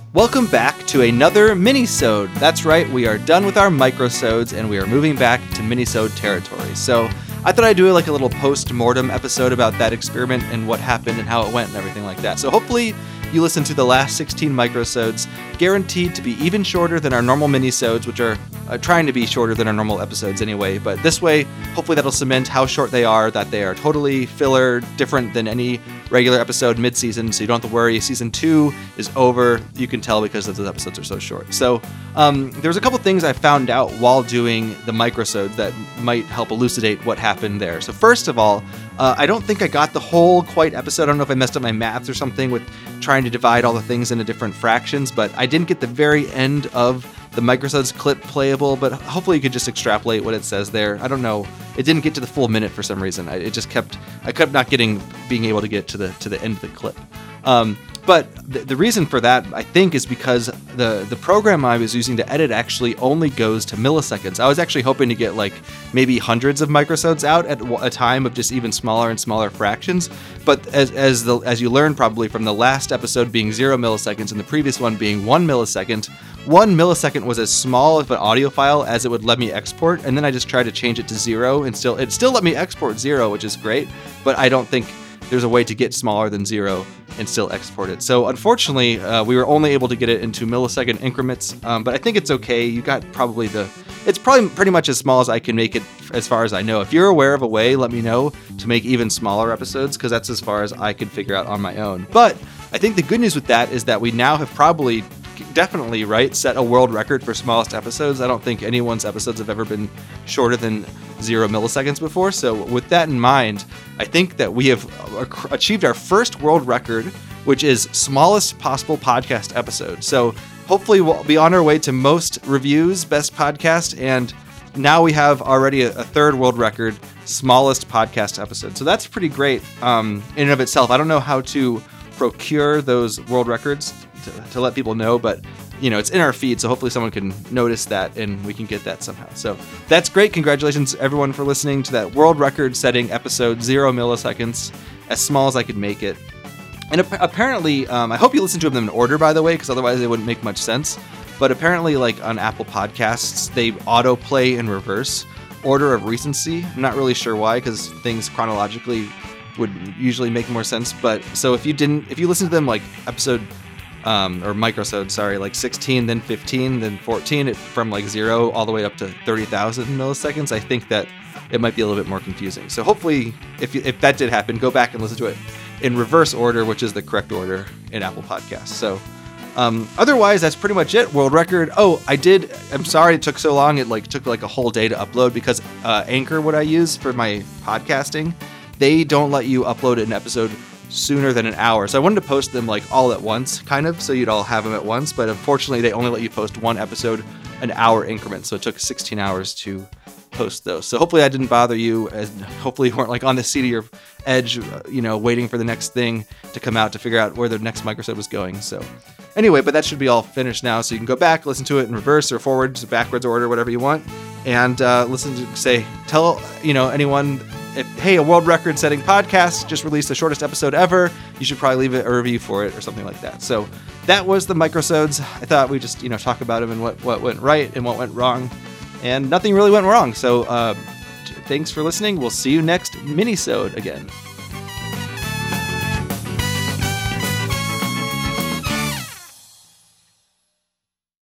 Welcome back to another mini-sode. That's right, we are done with our microsodes and we are moving back to mini-sode territory. So I thought I'd do like a little post-mortem episode about that experiment and what happened and how it went and everything like that. So hopefully you listen to the last 16 microsodes, guaranteed to be even shorter than our normal mini-sodes, which are trying to be shorter than our normal episodes anyway. But this way, hopefully that'll cement how short they are, that they are totally filler, different than any regular episode mid-season, so you don't have to worry. Season 2 is over. You can tell because those episodes are so short. So there's a couple things I found out while doing the microsodes that might help elucidate what happened there. So first of all, I don't think I got the whole quite episode. I don't know if I messed up my maths or something with trying to divide all the things into different fractions, but I didn't get the very end of the microsodes clip playable, but hopefully you could just extrapolate what it says there. I don't know. It didn't get to the full minute for some reason. I kept not being able to get to the end of the clip. But the reason for that, I think, is because the program I was using to edit actually only goes to milliseconds. I was actually hoping to get like maybe hundreds of microsodes out at a time of just even smaller and smaller fractions. But as you learned probably from the last episode being 0 milliseconds and the previous one being 1 millisecond, 1 millisecond was as small of an audio file as it would let me export, and then I just tried to change it to 0, and it still let me export 0, which is great, but I don't think there's a way to get smaller than 0 and still export it. So unfortunately, we were only able to get it into millisecond increments, but I think it's okay. You got it's probably pretty much as small as I can make it as far as I know. If you're aware of a way, let me know to make even smaller episodes, because that's as far as I could figure out on my own. But I think the good news with that is that we now have probably definitely set a world record for smallest episodes. I don't think anyone's episodes have ever been shorter than 0 milliseconds before. So with that in mind, I think that we have achieved our first world record, which is smallest possible podcast episode. So hopefully we'll be on our way to most reviews, best podcast, and now we have already a third world record, smallest podcast episode. So that's pretty great in and of itself. I don't know how to procure those world records to let people know, but it's in our feed, so hopefully someone can notice that and we can get that somehow. So that's great. Congratulations everyone for listening to that world record setting episode, 0 milliseconds, as small as I could make it. And apparently, I hope you listen to them in order, by the way, because otherwise they wouldn't make much sense. But apparently, like on Apple Podcasts, they autoplay in reverse order of recency. I'm not really sure why, because things chronologically would usually make more sense. But so if you listen to them like episode or microsode, like 16, then 15, then 14, from like 0 all the way up to 30,000 milliseconds, I think that it might be a little bit more confusing. So hopefully, if that did happen, go back and listen to it in reverse order, which is the correct order in Apple Podcasts. So otherwise, that's pretty much it. World record. Oh, I'm sorry it took so long. It took a whole day to upload because Anchor, what I use for my podcasting, they don't let you upload an episode sooner than an hour. So I wanted to post them all at once, kind of, so you'd all have them at once. But unfortunately, they only let you post one episode an hour increment. So it took 16 hours to post those. So hopefully that didn't bother you, and hopefully you weren't on the seat of your edge, waiting for the next thing to come out to figure out where the next microsode was going. So anyway, but that should be all finished now. So you can go back, listen to it in reverse or forwards, backwards order, whatever you want, and tell anyone, hey, a world record setting podcast just released the shortest episode ever. You should probably leave a review for it or something like that. So that was the microsodes. I thought we just talk about them and what went right and what went wrong, and nothing really went wrong. So thanks for listening. We'll see you next minisode again.